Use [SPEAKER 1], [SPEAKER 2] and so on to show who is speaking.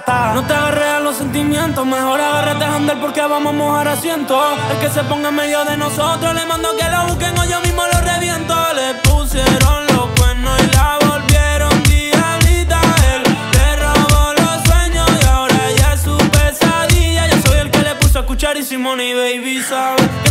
[SPEAKER 1] gata. No te agarres a los sentimientos, mejor agárrate a andar porque vamos a mojar asientos. El que se ponga en medio de nosotros, le mando que lo busquen o yo mismo lo reviento. Le pusieron los cuernos y la volvieron diablita. Él le robó los sueños y ahora ella es su pesadilla. Yo soy el que le puso a escuchar y Simone y Baby sabe que